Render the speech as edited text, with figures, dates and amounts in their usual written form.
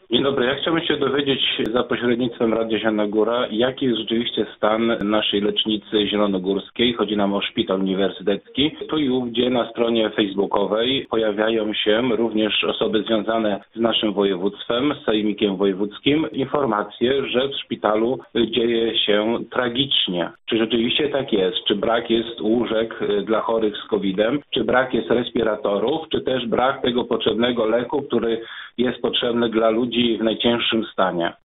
Dzień dobry, ja chciałbym się dowiedzieć za pośrednictwem Radia Zielona Góra, jaki jest rzeczywiście stan naszej lecznicy zielonogórskiej. Chodzi nam o szpital uniwersytecki. Tu i ówdzie na stronie facebookowej pojawiają się również osoby związane z naszym województwem, z sejmikiem wojewódzkim, informacje, że w szpitalu dzieje się tragicznie. Czy rzeczywiście tak jest? Czy brak jest łóżek dla chorych z COVID-em? Czy brak jest respiratorów? Czy też brak tego potrzebnego leku, który jest potrzebny dla ludzi w najcięższym stanie?